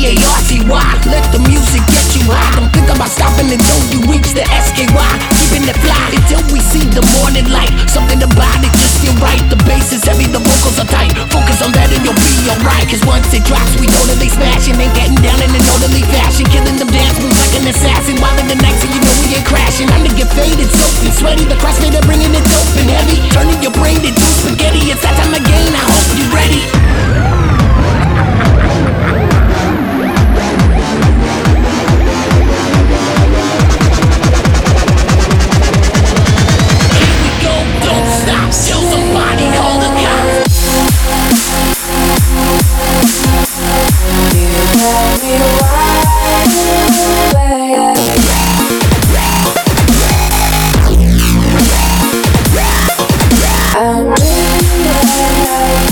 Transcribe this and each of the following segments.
P-A-R-T-Y. Let the music get you high. Don't think about stopping until you reach the S-K-Y. Keeping it fly until we see the morning light. Something about it just feel right. The bass is heavy, the vocals are tight. Focus on that and you'll be alright. Cause once it drops, we know that they smashing. Ain't getting down in an orderly fashion. Killing them dance moves like an assassin. While in the night, so you know we ain't crashing. I'm to get faded, soaked and sweaty. The crossfader bringing it dope and heavy. Turning your brain into spaghetti. It's that time again, I hope you're ready. Here we go, don't stop. Tell somebody, call the cops. You got me wide awake. I'm dreaming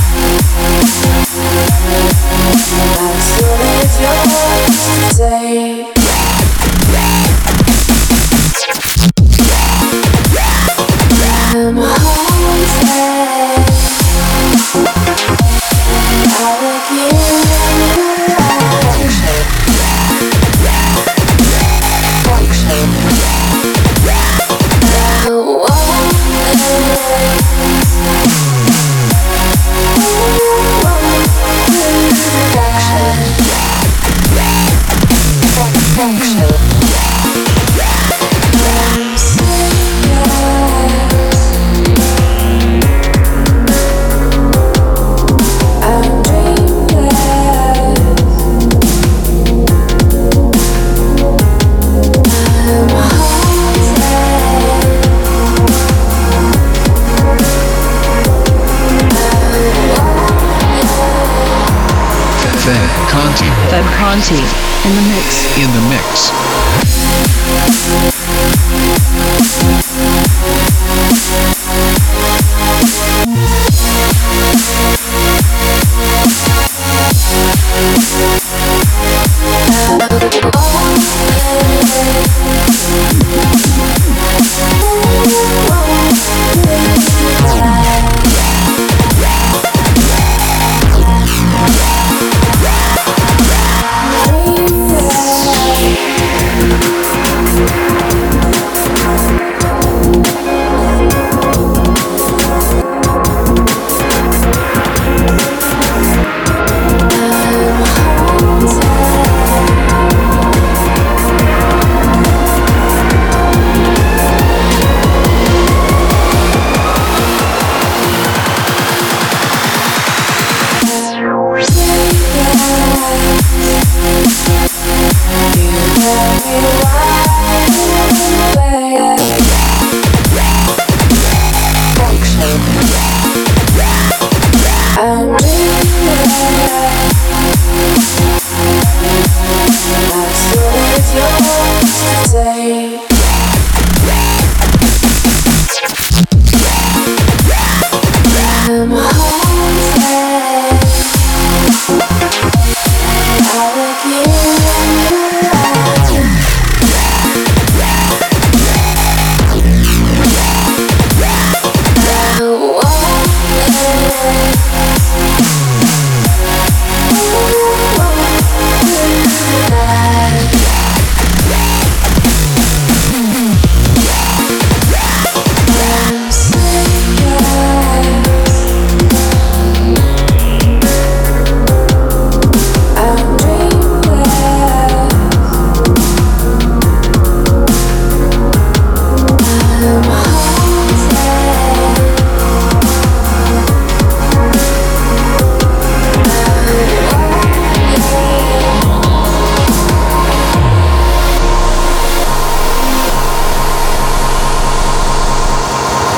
as soon as yours to take. I'm haunted. I look in your eyes. I want Feb Conti in the mix. In the mix.